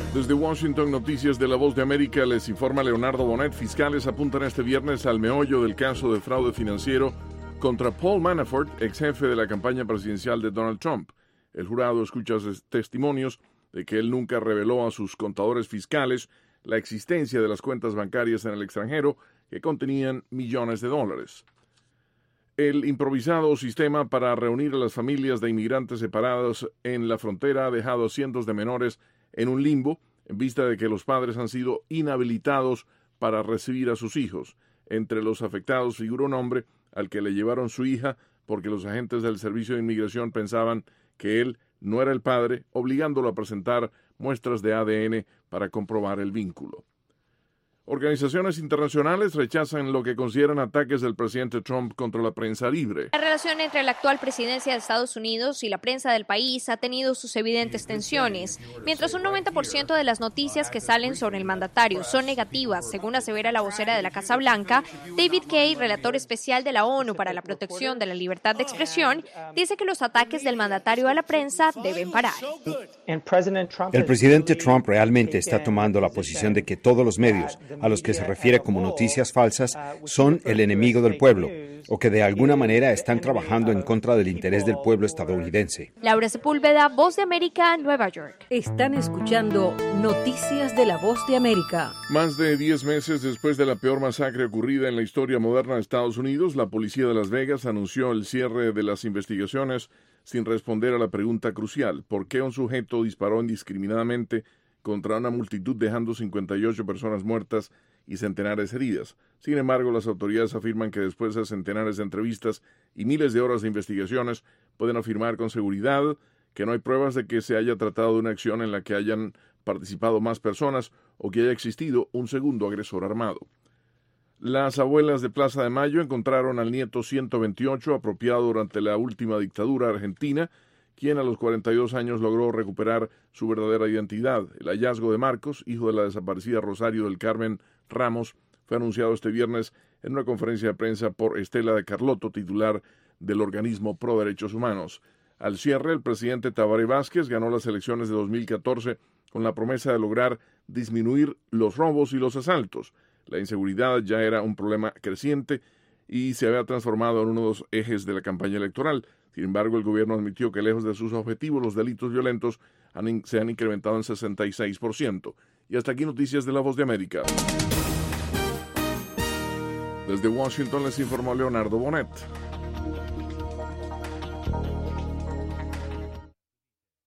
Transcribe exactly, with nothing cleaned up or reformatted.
Desde Washington, Noticias de la Voz de América, les informa Leonardo Bonet. Fiscales apuntan este viernes al meollo del caso de fraude financiero contra Paul Manafort, ex jefe de la campaña presidencial de Donald Trump. El jurado escucha testimonios de que él nunca reveló a sus contadores fiscales la existencia de las cuentas bancarias en el extranjero que contenían millones de dólares. El improvisado sistema para reunir a las familias de inmigrantes separados en la frontera ha dejado a cientos de menores en un limbo en vista de que los padres han sido inhabilitados para recibir a sus hijos. Entre los afectados figura un hombre al que le llevaron su hija porque los agentes del Servicio de Inmigración pensaban que él no era el padre, obligándolo a presentar muestras de A D N para comprobar el vínculo. Organizaciones internacionales rechazan lo que consideran ataques del presidente Trump contra la prensa libre. La relación entre la actual presidencia de Estados Unidos y la prensa del país ha tenido sus evidentes tensiones. Mientras un noventa por ciento de las noticias que salen sobre el mandatario son negativas, según asevera la vocera de la Casa Blanca, David Kaye, relator especial de la ONU para la protección de la libertad de expresión, dice que los ataques del mandatario a la prensa deben parar. El presidente Trump realmente está tomando la posición de que todos los medios a los que se refiere como noticias falsas son el enemigo del pueblo, o que de alguna manera están trabajando en contra del interés del pueblo estadounidense. Laura Sepúlveda, Voz de América, Nueva York. Están escuchando Noticias de la Voz de América. Más de diez meses después de la peor masacre ocurrida en la historia moderna de Estados Unidos, la policía de Las Vegas anunció el cierre de las investigaciones sin responder a la pregunta crucial: ¿por qué un sujeto disparó indiscriminadamente contra una multitud dejando cincuenta y ocho personas muertas y centenares heridas? Sin embargo, las autoridades afirman que después de centenares de entrevistas y miles de horas de investigaciones, pueden afirmar con seguridad que no hay pruebas de que se haya tratado de una acción en la que hayan participado más personas o que haya existido un segundo agresor armado. Las abuelas de Plaza de Mayo encontraron al nieto ciento veintiocho apropiado durante la última dictadura argentina, quien a los cuarenta y dos años logró recuperar su verdadera identidad. El hallazgo de Marcos, hijo de la desaparecida Rosario del Carmen Ramos, fue anunciado este viernes en una conferencia de prensa por Estela de Carlotto, titular del organismo Pro Derechos Humanos. Al cierre, el presidente Tabaré Vázquez ganó las elecciones de dos mil catorce con la promesa de lograr disminuir los robos y los asaltos. La inseguridad ya era un problema creciente y se había transformado en uno de los ejes de la campaña electoral. Sin embargo, el gobierno admitió que lejos de sus objetivos, los delitos violentos han, se han incrementado en sesenta y seis por ciento. Y hasta aquí Noticias de la Voz de América. Desde Washington les informó Leonardo Bonet.